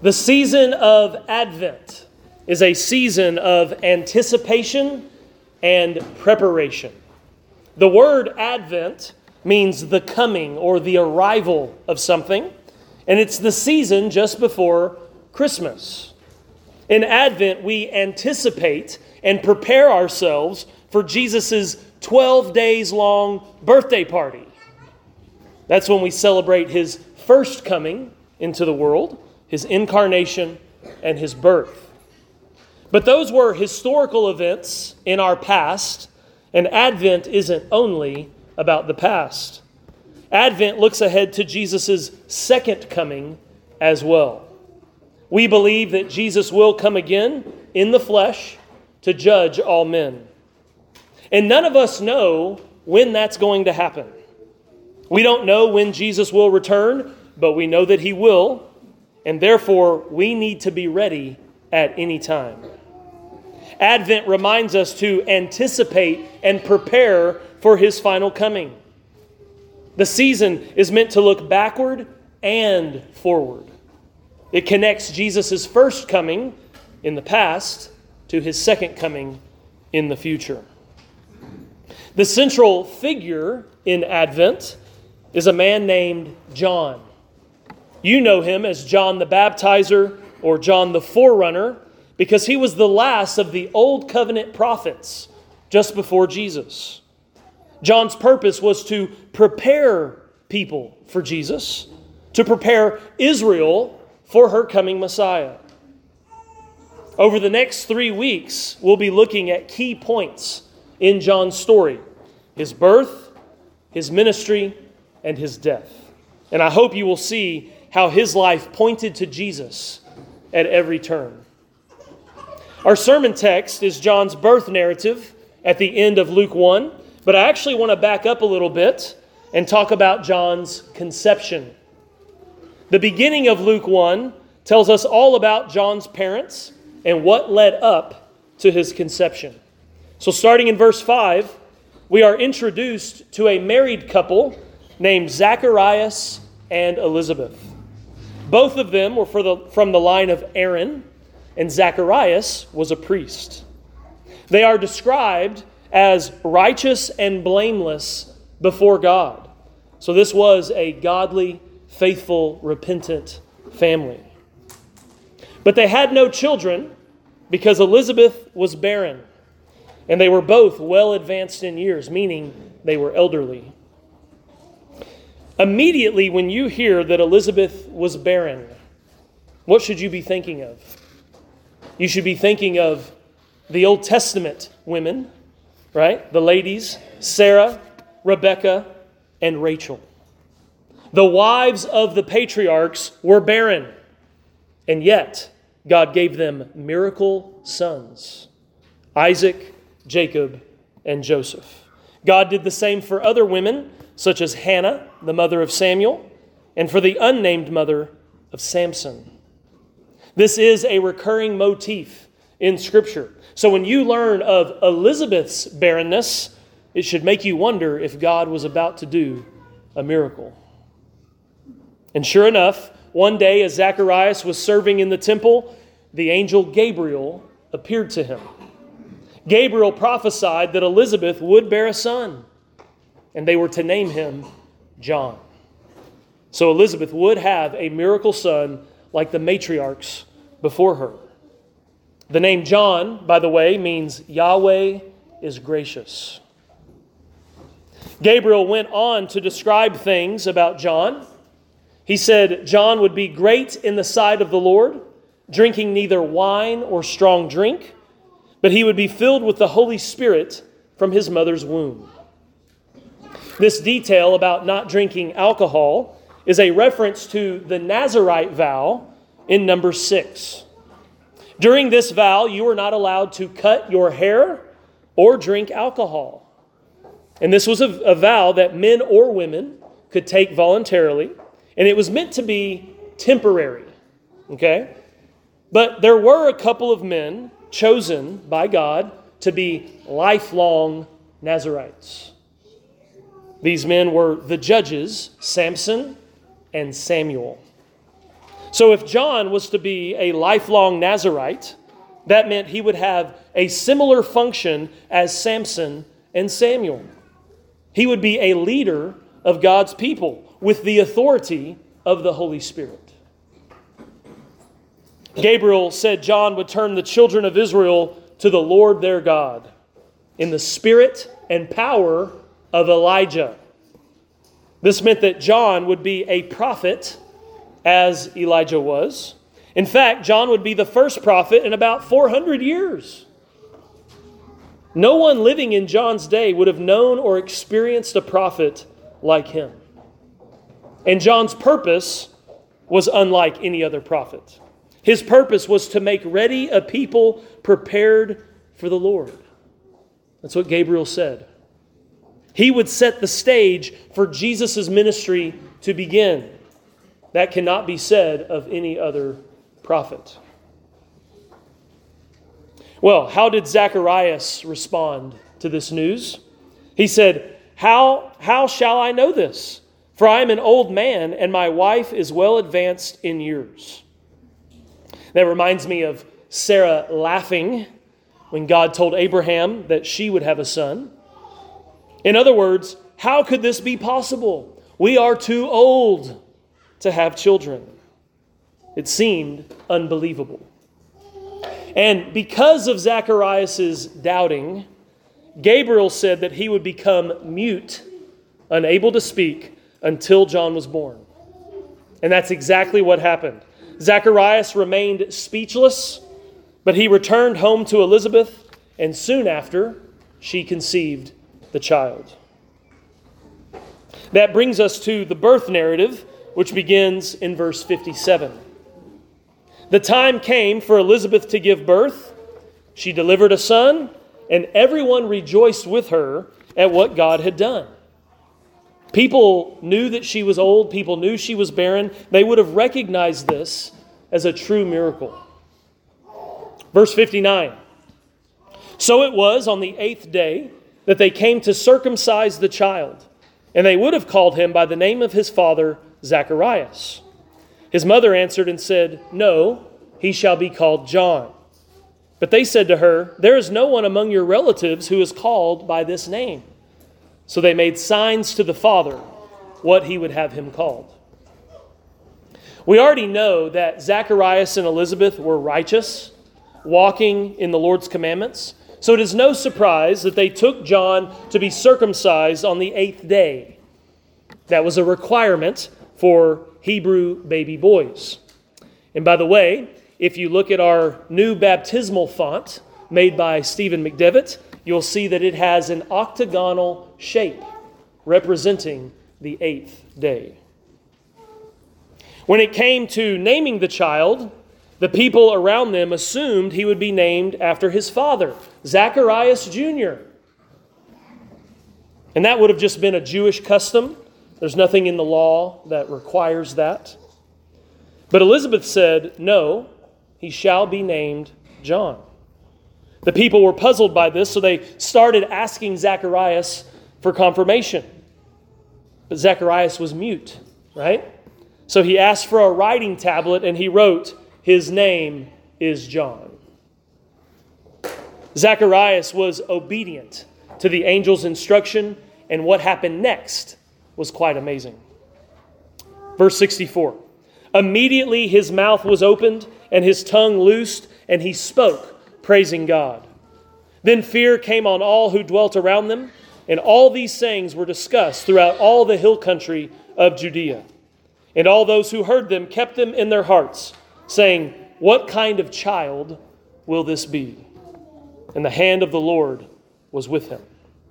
The season of Advent is a season of anticipation and preparation. The word Advent means the coming or the arrival of something, and it's the season just before Christmas. In Advent, we anticipate and prepare ourselves for Jesus' 12 days long birthday party. That's when we celebrate his first coming into the world, his incarnation, and his birth. But those were historical events in our past, and Advent isn't only about the past. Advent looks ahead to Jesus' second coming as well. We believe that Jesus will come again in the flesh to judge all men. And none of us know when that's going to happen. We don't know when Jesus will return, but we know that he will, and therefore we need to be ready at any time. Advent reminds us to anticipate and prepare for his final coming. The season is meant to look backward and forward. It connects Jesus' first coming in the past to his second coming in the future. The central figure in Advent is a man named John. You know him as John the Baptizer or John the Forerunner because he was the last of the Old Covenant prophets just before Jesus. John's purpose was to prepare people for Jesus, to prepare Israel for her coming Messiah. Over the next 3 weeks, we'll be looking at key points in John's story: his birth, his ministry, and his death. And I hope you will see how his life pointed to Jesus at every turn. Our sermon text is John's birth narrative at the end of Luke 1, but I actually want to back up a little bit and talk about John's conception. The beginning of Luke 1 tells us all about John's parents and what led up to his conception. So starting in verse 5, we are introduced to a married couple named Zacharias and Elizabeth. Both of them were from the line of Aaron, and Zacharias was a priest. They are described as righteous and blameless before God. So this was a godly, faithful, repentant family. But they had no children because Elizabeth was barren, and they were both well advanced in years, meaning they were elderly. Immediately when you hear that Elizabeth was barren, what should you be thinking of? You should be thinking of the Old Testament women, right? The ladies, Sarah, Rebecca, and Rachel. The wives of the patriarchs were barren, and yet God gave them miracle sons: Isaac, Jacob, and Joseph. God did the same for other women, such as Hannah, the mother of Samuel, and for the unnamed mother of Samson. This is a recurring motif in Scripture. So when you learn of Elizabeth's barrenness, it should make you wonder if God was about to do a miracle. And sure enough, one day as Zacharias was serving in the temple, the angel Gabriel appeared to him. Gabriel prophesied that Elizabeth would bear a son, and they were to name him John. So Elizabeth would have a miracle son like the matriarchs before her. The name John, by the way, means Yahweh is gracious. Gabriel went on to describe things about John. He said John would be great in the sight of the Lord, drinking neither wine or strong drink, but he would be filled with the Holy Spirit from his mother's womb. This detail about not drinking alcohol is a reference to the Nazirite vow in Numbers 6. During this vow, you were not allowed to cut your hair or drink alcohol. And this was a vow that men or women could take voluntarily, and it was meant to be temporary. Okay? But there were a couple of men chosen by God to be lifelong Nazirites. These men were the judges, Samson and Samuel. So if John was to be a lifelong Nazirite, that meant he would have a similar function as Samson and Samuel. He would be a leader of God's people with the authority of the Holy Spirit. Gabriel said John would turn the children of Israel to the Lord their God in the spirit and power of Elijah. This meant that John would be a prophet as Elijah was. In fact, John would be the first prophet in about 400 years. No one living in John's day would have known or experienced a prophet like him. And John's purpose was unlike any other prophet. His purpose was to make ready a people prepared for the Lord. That's what Gabriel said. He would set the stage for Jesus' ministry to begin. That cannot be said of any other prophet. Well, how did Zacharias respond to this news? He said, How shall I know this? For I am an old man, and my wife is well advanced in years. That reminds me of Sarah laughing when God told Abraham that she would have a son. In other words, how could this be possible? We are too old to have children. It seemed unbelievable. And because of Zacharias' doubting, Gabriel said that he would become mute, unable to speak, until John was born. And that's exactly what happened. Zacharias remained speechless, but he returned home to Elizabeth, and soon after, she conceived the child. That brings us to the birth narrative, which begins in verse 57. The time came for Elizabeth to give birth. She delivered a son, and everyone rejoiced with her at what God had done. People knew that she was old. People knew she was barren. They would have recognized this as a true miracle. Verse 59. So it was on the 8th day that they came to circumcise the child, and they would have called him by the name of his father, Zacharias. His mother answered and said, No, he shall be called John. But they said to her, There is no one among your relatives who is called by this name. So they made signs to the father what he would have him called. We already know that Zacharias and Elizabeth were righteous, walking in the Lord's commandments. So it is no surprise that they took John to be circumcised on the 8th day. That was a requirement for Hebrew baby boys. And by the way, if you look at our new baptismal font made by Stephen McDevitt, you'll see that it has an octagonal shape representing the 8th day. When it came to naming the child, the people around them assumed he would be named after his father, Zacharias Jr. And that would have just been a Jewish custom. There's nothing in the law that requires that. But Elizabeth said, No, he shall be named John. The people were puzzled by this, so they started asking Zacharias for confirmation. But Zacharias was mute, right? So he asked for a writing tablet, and he wrote, His name is John. Zacharias was obedient to the angel's instruction, and what happened next was quite amazing. Verse 64. Immediately his mouth was opened, and his tongue loosed, and he spoke, praising God. Then fear came on all who dwelt around them, and all these sayings were discussed throughout all the hill country of Judea. And all those who heard them kept them in their hearts, saying, What kind of child will this be? And the hand of the Lord was with him.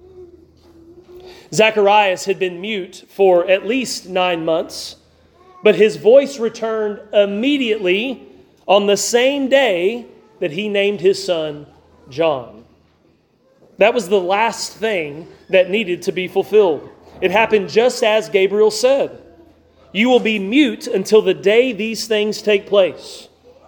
Zacharias had been mute for at least 9 months, but his voice returned immediately on the same day that he named his son John. That was the last thing that needed to be fulfilled. It happened just as Gabriel said. You will be mute until the day these things take place.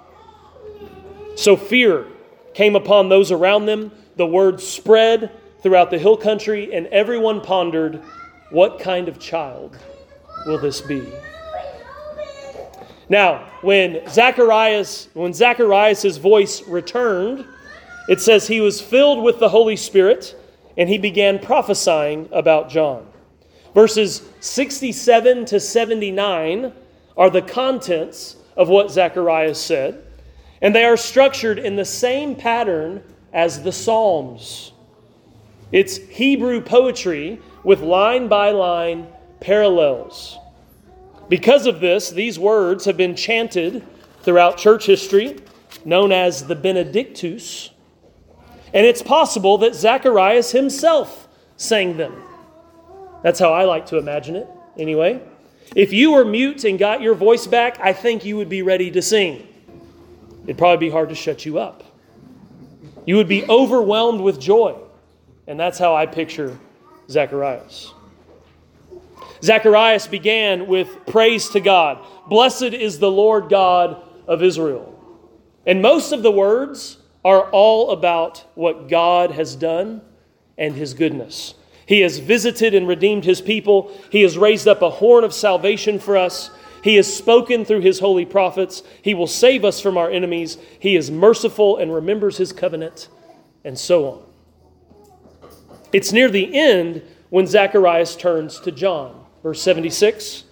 So fear came upon those around them. The word spread throughout the hill country, and everyone pondered, what kind of child will this be? Now, when Zacharias' voice returned, it says he was filled with the Holy Spirit and he began prophesying about John. Verses 67 to 79 are the contents of what Zacharias said, and they are structured in the same pattern as the Psalms. It's Hebrew poetry with line-by-line parallels. Because of this, these words have been chanted throughout church history, known as the Benedictus, and it's possible that Zacharias himself sang them. That's how I like to imagine it, anyway. If you were mute and got your voice back, I think you would be ready to sing. It'd probably be hard to shut you up. You would be overwhelmed with joy. And that's how I picture Zacharias. Zacharias began with praise to God. Blessed is the Lord God of Israel. And most of the words are all about what God has done and His goodness. He has visited and redeemed His people. He has raised up a horn of salvation for us. He has spoken through His holy prophets. He will save us from our enemies. He is merciful and remembers His covenant, and so on. It's near the end when Zacharias turns to John. Verse 76.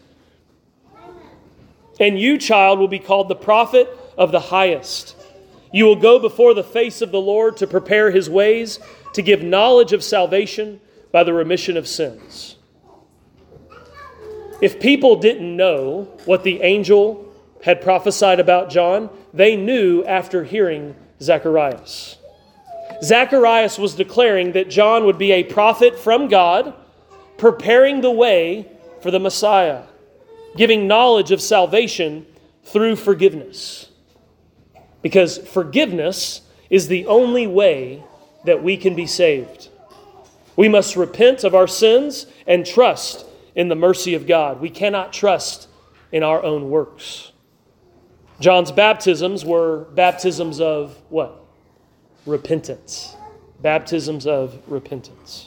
And you, child, will be called the prophet of the highest. You will go before the face of the Lord to prepare His ways, to give knowledge of salvation by the remission of sins. If people didn't know what the angel had prophesied about John, they knew after hearing Zacharias. Zacharias was declaring that John would be a prophet from God, preparing the way for the Messiah, giving knowledge of salvation through forgiveness. Because forgiveness is the only way that we can be saved. We must repent of our sins and trust in the mercy of God. We cannot trust in our own works. John's baptisms were baptisms of what? Repentance. Baptisms of repentance.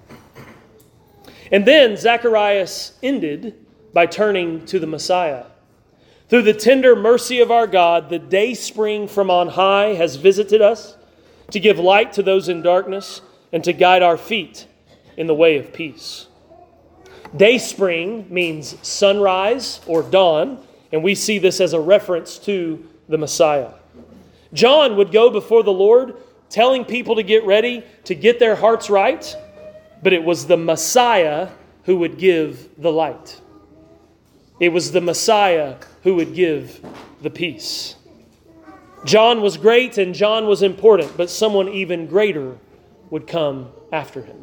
And then Zacharias ended by turning to the Messiah. Through the tender mercy of our God, the day spring from on high has visited us to give light to those in darkness and to guide our feet in the way of peace. Day spring means sunrise or dawn, and we see this as a reference to the Messiah. John would go before the Lord, telling people to get ready, to get their hearts right, but it was the Messiah who would give the light. It was the Messiah who would give the peace. John was great and John was important, but someone even greater would come after him.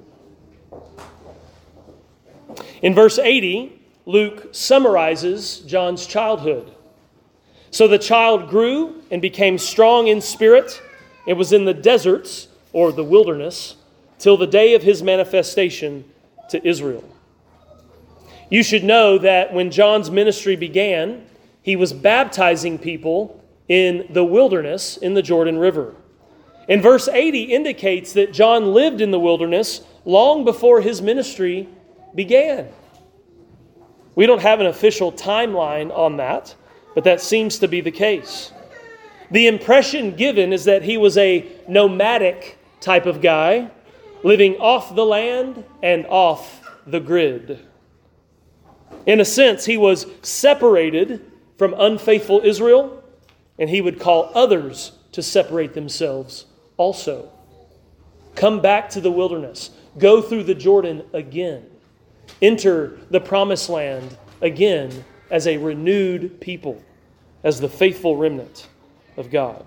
In verse 80, Luke summarizes John's childhood. So the child grew and became strong in spirit. It was in the deserts, or the wilderness, till the day of his manifestation to Israel. You should know that when John's ministry began, he was baptizing people in the wilderness in the Jordan River. And verse 80 indicates that John lived in the wilderness long before his ministry began. We don't have an official timeline on that, but that seems to be the case. The impression given is that he was a nomadic type of guy, living off the land and off the grid. In a sense, he was separated from unfaithful Israel, and he would call others to separate themselves also. Come back to the wilderness. Go through the Jordan again. Enter the promised land again as a renewed people, as the faithful remnant of God.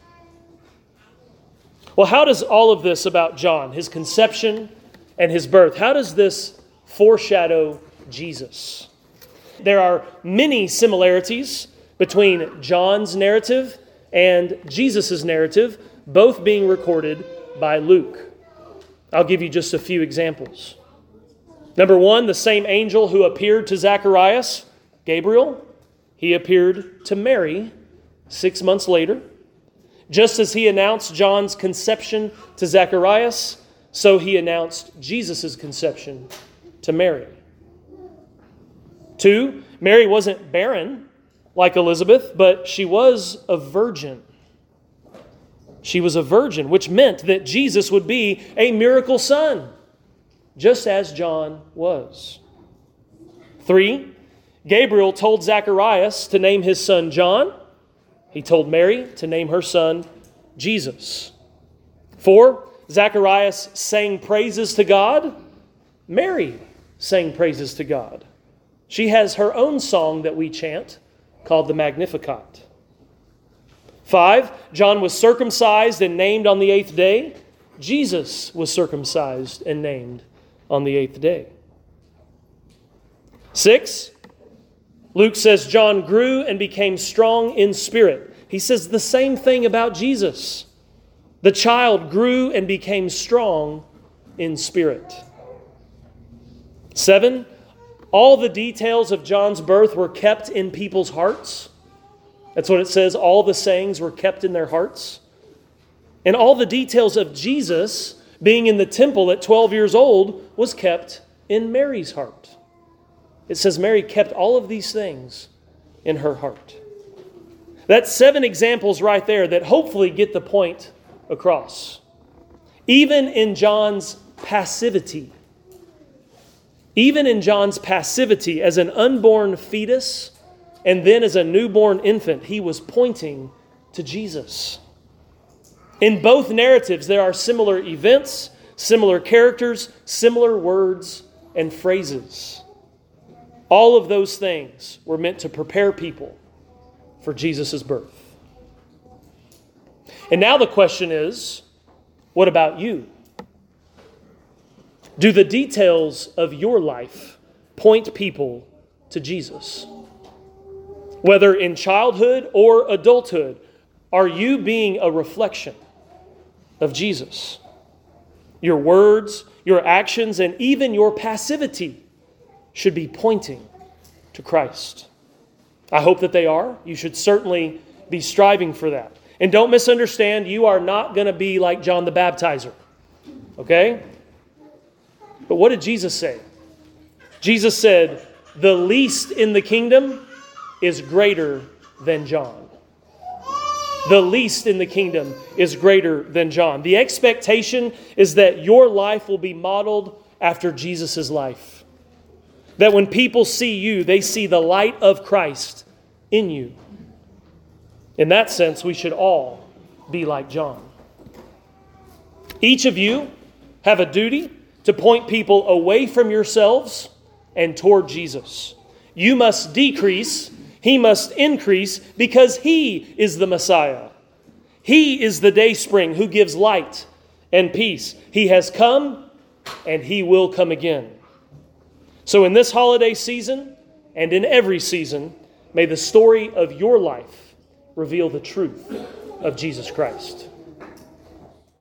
Well, how does all of this about John, his conception and his birth, how does this foreshadow Jesus? There are many similarities between John's narrative and Jesus' narrative, both being recorded by Luke. I'll give you just a few examples. Number one, the same angel who appeared to Zacharias, Gabriel, he appeared to Mary 6 months later. Just as he announced John's conception to Zacharias, so he announced Jesus' conception to Mary. 2, Mary wasn't barren like Elizabeth, but she was a virgin. She was a virgin, which meant that Jesus would be a miracle son, just as John was. 3, Gabriel told Zacharias to name his son John. He told Mary to name her son Jesus. 4, Zacharias sang praises to God. Mary sang praises to God. She has her own song that we chant called the Magnificat. 5, John was circumcised and named on the 8th day. Jesus was circumcised and named on the 8th day. 6, Luke says John grew and became strong in spirit. He says the same thing about Jesus. The child grew and became strong in spirit. 7, all the details of John's birth were kept in people's hearts. That's what it says. All the sayings were kept in their hearts. And all the details of Jesus being in the temple at 12 years old was kept in Mary's heart. It says Mary kept all of these things in her heart. That's 7 examples right there that hopefully get the point across. Even in John's passivity, as an unborn fetus and then as a newborn infant, he was pointing to Jesus. In both narratives, there are similar events, similar characters, similar words and phrases. All of those things were meant to prepare people for Jesus' birth. And now the question is, what about you? Do the details of your life point people to Jesus? Whether in childhood or adulthood, are you being a reflection of Jesus? Your words, your actions, and even your passivity should be pointing to Christ. I hope that they are. You should certainly be striving for that. And don't misunderstand, you are not going to be like John the Baptizer. Okay? But what did Jesus say? Jesus said, the least in the kingdom is greater than John. The least in the kingdom is greater than John. The expectation is that your life will be modeled after Jesus' life. That when people see you, they see the light of Christ in you. In that sense, we should all be like John. Each of you have a duty to point people away from yourselves and toward Jesus. You must decrease, he must increase, because he is the Messiah. He is the dayspring who gives light and peace. He has come and he will come again. So in this holiday season and in every season, may the story of your life reveal the truth of Jesus Christ.